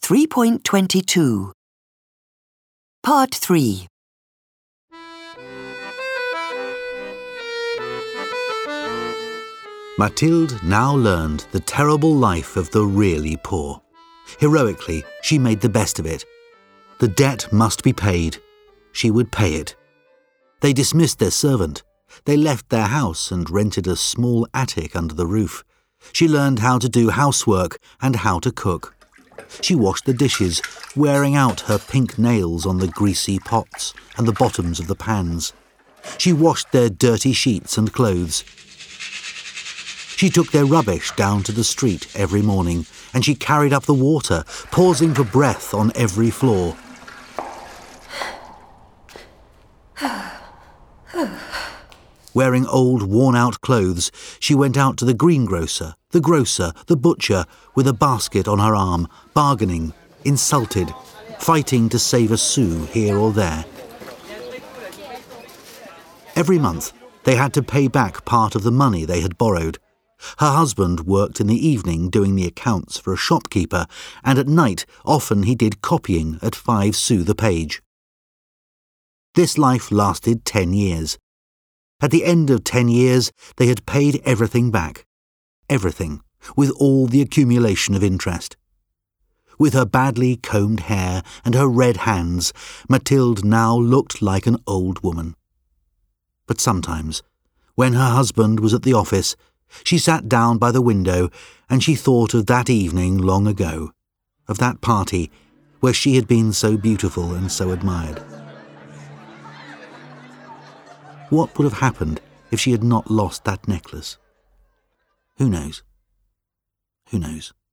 3.22 Part 3 Mathilde now learned the terrible life of the really poor. Heroically, she made the best of it. The debt must be paid. She would pay it. They dismissed their servant. They left their house and rented a small attic under the roof. She learned how to do housework and how to cook. She washed the dishes, wearing out her pink nails on the greasy pots and the bottoms of the pans. She washed their dirty sheets and clothes. She took their rubbish down to the street every morning, and she carried up the water, pausing for breath on every floor. Wearing old, worn-out clothes, she went out to the greengrocer, the grocer, the butcher, with a basket on her arm, bargaining, insulted, fighting to save a sou here or there. Every month, they had to pay back part of the money they had borrowed. Her husband worked in the evening doing the accounts for a shopkeeper, and at night often he did copying at 5 sous the page. This life lasted 10 years. At the end of 10 years, they had paid everything back. Everything, with all the accumulation of interest. With her badly combed hair and her red hands, Mathilde now looked like an old woman. But sometimes, when her husband was at the office, she sat down by the window and she thought of that evening long ago, of that party where she had been so beautiful and so admired. What would have happened if she had not lost that necklace? Who knows? Who knows?